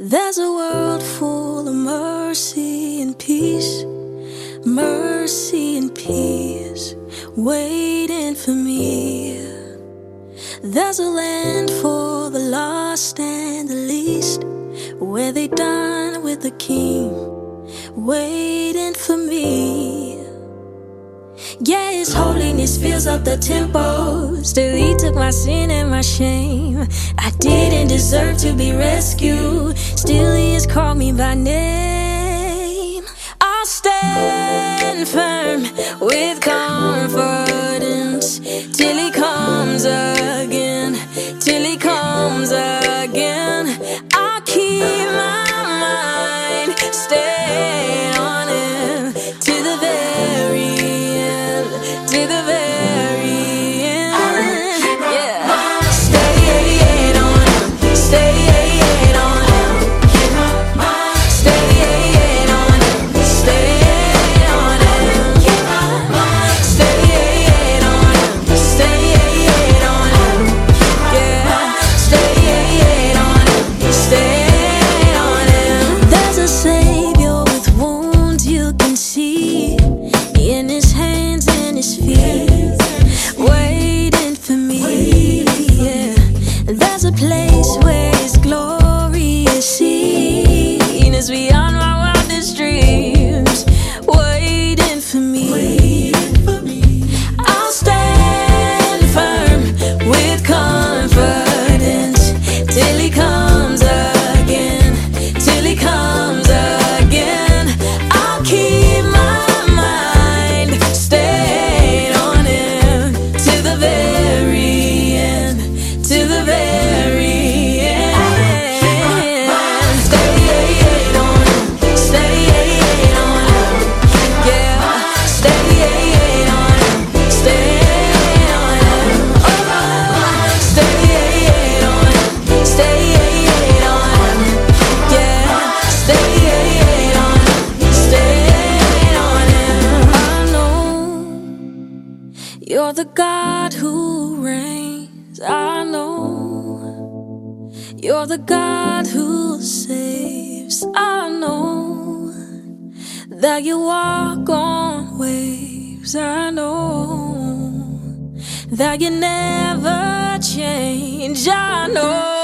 There's a world full of mercy and peace, mercy and peace waiting for me. There's a land for the lost and the least, where they dine with the King, waiting for me. Yeah, His holiness fills up the temple. Still He took my sin and my shame. I didn't deserve to be rescued. Still He has called me by name. I'll stand firm with confidence till He comes again, till He comes again. I'll keep my mind stayed on Him to the very end, to the very end. Yeah, stay on Him, stay on Him, stay on Him, stay on Him, stay on Him, stay on Him, yeah, stay on Him, stay on Him. There's a Savior with wounds you can see in His hands and His feet, waiting for me. Yeah, there's a place where His glory is seen. It's beyond my wildest dreams, waiting for me. I'll stand firm with confidence till He comes again, till He comes again. I'll keep my mind stayed on Him to the very end, to the very end. Stay on Him, stay on Him, yeah. Stay on Him, stay on Him, oh. Stay on Him, stay on Him, yeah. Stay on Him, stay on Him. I know You're the God who reigns. I know You're the God who saves. I know that You walk on waves. I know that You never change. I know